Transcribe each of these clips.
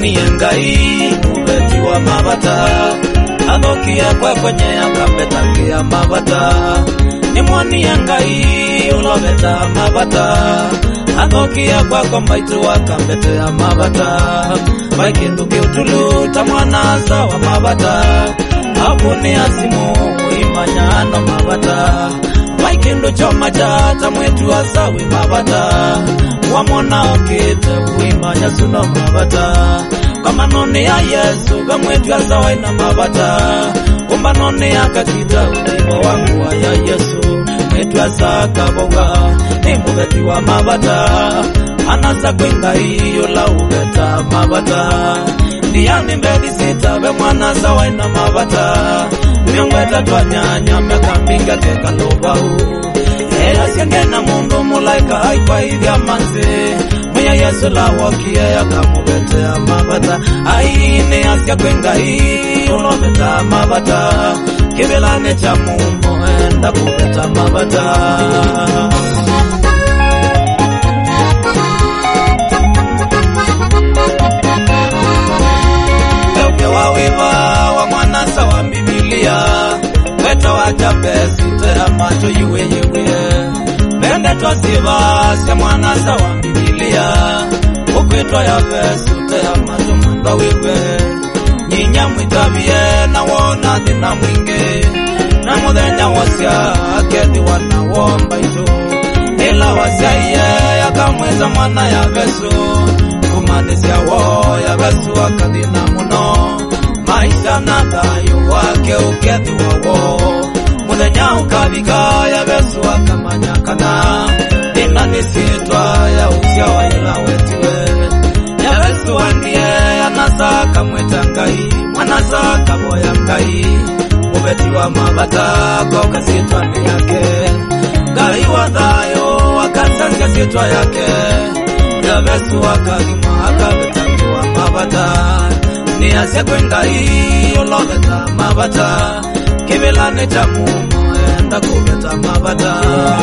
Nimwoni Ngai mubeti wa mabata, athokia kwa kwenye akabetangia mabata. Nimwoni Ngai ulobeta mabata, athokia kwa maitu akabetea mabata. Waikindu kiutulu ta mwana wa mabata, abune asimu imanyano mabata. Waikindu choma jata mwetu asawi mabata, wamona okite uimanya suno mabata. Kama none ya Yesu gamwetu asawi na mabata, kumba none ya kakita udimo wangu wa ya Yesu. Mwetu asaka boga ni mubeti wa mabata, anasa kwenga iyo la ubeta mabata. Ndiyani mbedi sita be mwana sawa ina mabata, miongweta twa nyanya meka mbinga keka lobau. Ela siangena mundu mulaika haikwa hivya manze, mwenye Yesu la wakia ya kamubetea mabata. Aine asya kwenga iyo lobeta mabata, kibelane cha mundu enda kubeta mabata. Wawiva wa mwana sawa Biblia, weta wajabesi tea macho yuwe yuwe. Bende twasiva sya mwana sawa Biblia, ukwitwa ya besu tea macho mwanda wiwe. Nyinya mwitavie na wona dina mwingi, na muthenya wasya akedi wana womba ito. Ila wasya iye yakamweza mwana ya besu, kumanisya wo ya besu akadina muno. Maisha na dayo wake ukedi wawo, muthenya ukabika ya besu akamanyakana. Dina nisitwa ya usya wa ila wetiwe, ya besu andie anasaka mweta Ngai, mwanasaka boya Ngai. Mubeti wa mabata kwa kasitwa ni yake, Ngai wa dayo wakasansia sitwa yake. Ya besu akagima akabetangiwa mabata, ni asya kwenga iyo lobeta mabata. Kibelane cha mumo enda kubeta mabata.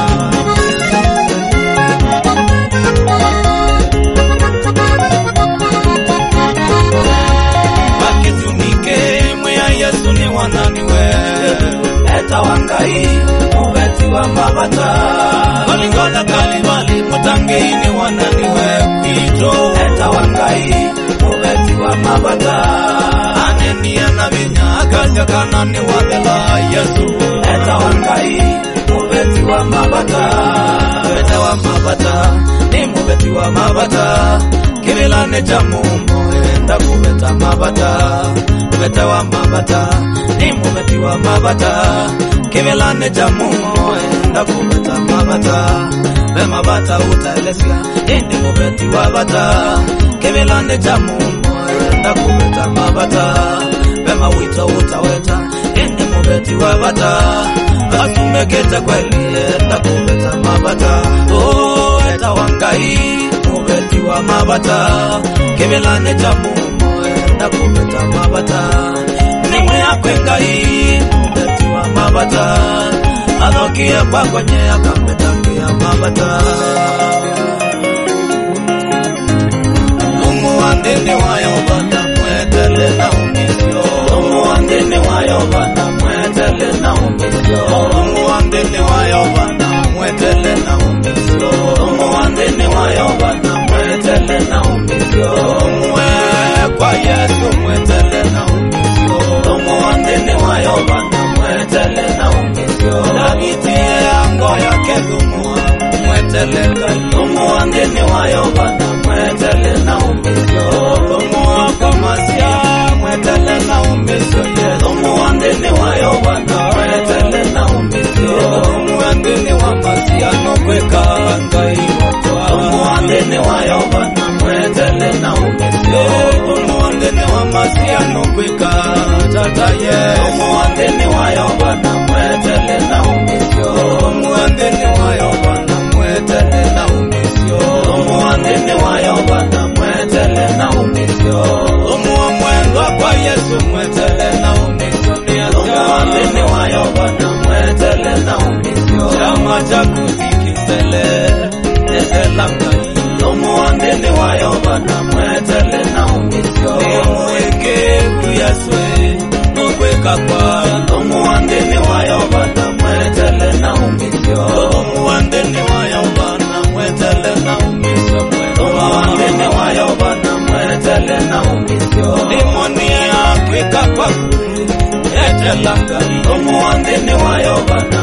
Bakitumike mweya Yesu ni wananiwe, eta wangai mubeti wa mabata. Walingoda kalibali mutangi ni wananiwe kwito, eta wangai mubeti wa mabata. Anenia na vinya akasya kanani wadela Yesu, eta wangai mubeti wa mabata. Eta wa mabata ni mubeti wa mabata, kibelane cha mumo enda kubeta mabata. Eta wa mabata ni mubeti wa mabata, kibelane cha mumo enda kubeta mabata. Be mabata utaelesya indi mubeti wa bata, kibelane cha mumo enda kubeta mabata. Be mawita utaweta indi mubeti wa bata, asumeketa kweli enda kubeta mabata. Oh, eta wangai mubeti wa mabata, kibelane cha mumo enda kubeta mabata. Nimwe akwengai mubeti wa mabata, athokia kwa kwenye akabetangia mabata. Umu wandini wayo bana mwetele na umisyo, umu wandini wayo bana mwetele na umisyo, umu wandini wayo bana mwetele na umisyo, umu wandini wayo bana mwetele na umisyo. Umwe kwa Yesu mwetele na umisyo, umu wandini wayo bana mwetele na umisyo. Daviti ango yake dumua mwetele Ngai, umu wandini wayo bana mwetele na umisyo. Umu kwa masya mwetele na umisyo. Yes, umu wandini wayo bana mwetele na umisyo. Umu wandini wa masya nokweka Ngai wakwa, umu wandini wayo bana mwetele na umisyo. Umu wandini wa masya nokweka tata ye, umu wandini wayo bana mwetele na umisyo. Umu wandini wayo bana mwetele na umisyo. Umu wandini wayo bana mwetele na umisyo. Umu wa mwendwa kwa Yesu mwetele na umisyo. Umu wandini wayo bana mwetele na umisyo. Chama cha kutikisele ezela Ngai, umu wandini wayo bana mwetele na umisyo. kwikakwa umuandini wayo bana mwetele na umisyo umuandini wayo bana mwetele na umisyo umuandini wayo bana mwetele na umisyo imonia kwikakwa etela kali umuandini wayo bana